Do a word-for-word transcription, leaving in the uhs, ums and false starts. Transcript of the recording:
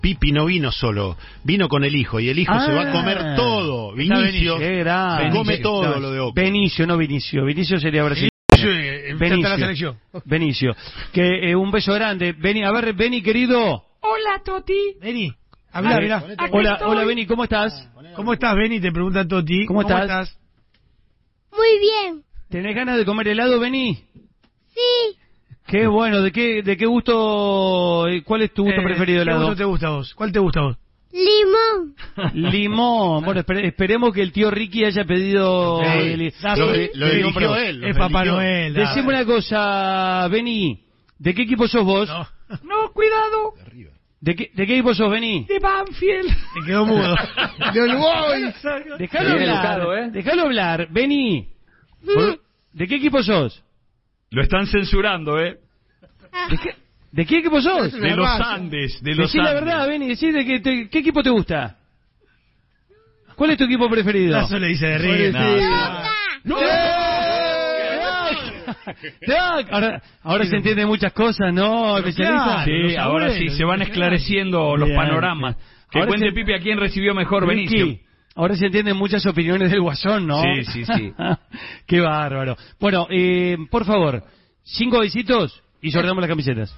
Pipi no vino solo, vino con el hijo, y el hijo ah, se va a comer todo. Vinicio se come todo lo de Occo. Benicio, no Vinicio. Vinicio sería brasileño. Benicio. Benicio. Que eh, un beso grande. Beni, a ver, Beni, querido. Hola, Toti. Beni, habla, mirá. Hola, hola, Beni, ¿cómo estás? ¿Cómo estás, Beni? Te pregunta Toti. ¿Cómo, ¿Cómo estás? estás? Muy bien. ¿Tenés ganas de comer helado, Beni? Sí. Qué bueno, ¿de qué de qué gusto, cuál es tu gusto eh, preferido helado? ¿Qué gusto te gusta a vos? ¿Cuál te gusta a vos? Limón. Limón. Bueno, espere, esperemos que el tío Ricky haya pedido... Okay. El, sí. Lo, el, lo eligió él. Es Papá Noel. Decime una cosa, Beni. ¿De qué equipo sos vos? No, no cuidado. ¿De qué, ¿De qué equipo sos, Beni? De Banfield. Me quedó mudo. De Uruguay. Dejalo hablar, educado, ¿eh? Dejalo hablar. Beni. ¿De qué equipo sos? Lo están censurando, ¿eh? ¿De qué, ¿de qué equipo sos? De los Andes, de los Decí Andes. la verdad, Beni, decí de que te, ¿qué equipo te gusta? ¿Cuál es tu equipo preferido? Eso le dice de ríe. ¡No! Ahora, ahora se entienden muchas cosas, ¿no, especialista? Claro, sí, ahora sí, se van esclareciendo los Bien, panoramas. bien. Que Ahora cuente se... Pipe a quién recibió mejor Ricky, Benicio. ahora se entienden muchas opiniones del Guasón, ¿no? Sí, sí, sí. Qué bárbaro. Bueno, eh, por favor, cinco besitos y sorteamos las camisetas.